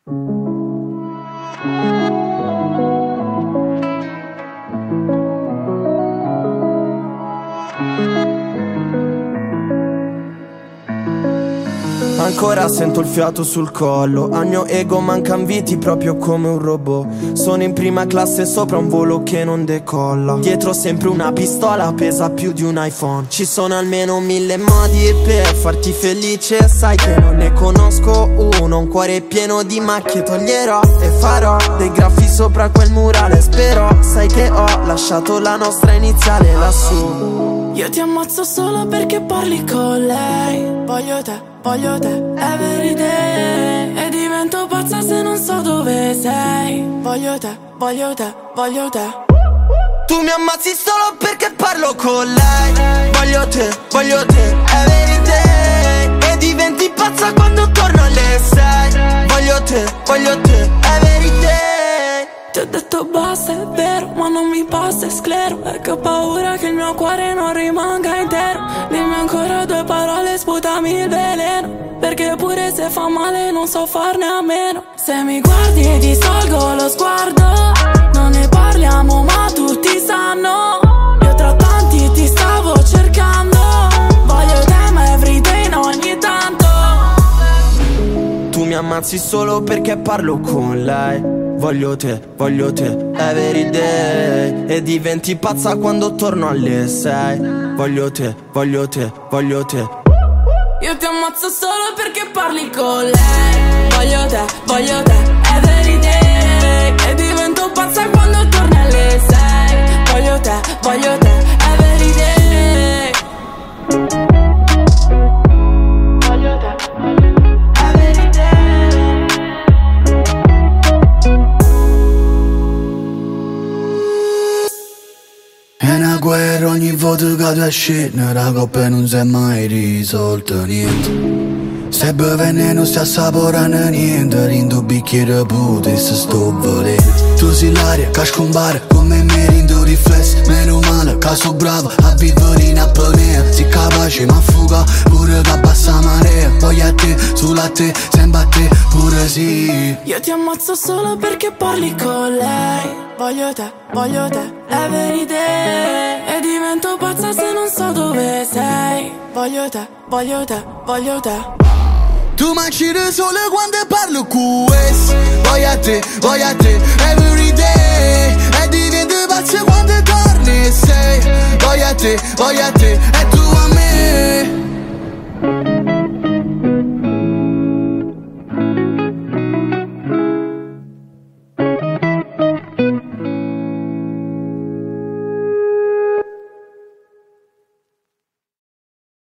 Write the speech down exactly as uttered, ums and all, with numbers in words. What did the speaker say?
Ancora sento il fiato sul collo, al mio ego mancan viti proprio come un robot. Sono in prima classe sopra un volo che non decolla. Dietro sempre una pistola pesa più di un iPhone. Ci sono almeno mille modi per farti felice. Sai che non ne conosco uno, un cuore pieno di macchie. Toglierò e farò dei graffi sopra quel murale. Spero, sai che ho lasciato la nostra iniziale lassù. Io ti ammazzo solo perché parli con lei. Voglio te, voglio te, every day. E divento pazza se non so dove sei. Voglio te, voglio te, voglio te. Tu mi ammazzi solo perché parlo con lei. Voglio te, voglio te, every day. E diventi pazza quando torno alle sei. Voglio te, voglio te, every day. Ti ho detto basta, è vero, ma non mi passa, è sclero. E che ho paura che il mio cuore non rimanga intero. Dimmi ancora due parole, sputami il veleno. Perché pure se fa male non so farne a meno. Se mi guardi e ti tolgo lo sguardo, non ne parliamo ma tutti sanno. Io tra tanti ti stavo cercando. Voglio te ma everyday in ogni tanto. Tu mi ammazzi solo perché parlo con lei. Voglio te, voglio te, every day. E diventi pazza quando torno alle sei. Voglio te, voglio te, voglio te. Io ti ammazzo solo perché parli con lei. Voglio te, voglio te, every day. E divento pazza quando torni alle sei. Voglio te, voglio te, every day. Voglio te, every day. È una guerra ogni volta che tu scende, la coppa non si è mai risolta niente. Se beve non sta assaporando niente, rindo bicchiere pute se sto volendo. Tu sei l'aria che scompare come me rindo riflesso. Meno male che sono bravo a vivere in apnea. Si capace ma fuga pure che abbassa marea. Voglio a te, sulla te, sempre a te pure sì. Io ti ammazzo solo perché parli con lei. Voglio te, voglio te, every day. E divento pazza se non so dove sei. Voglio te, voglio te, voglio te. Tu mangi da sole quando parlo con questo. Voglio a te, voglio a te, every day. E divento pazza quando torni e sei. Voglio a te, voglio a te, e tu a me.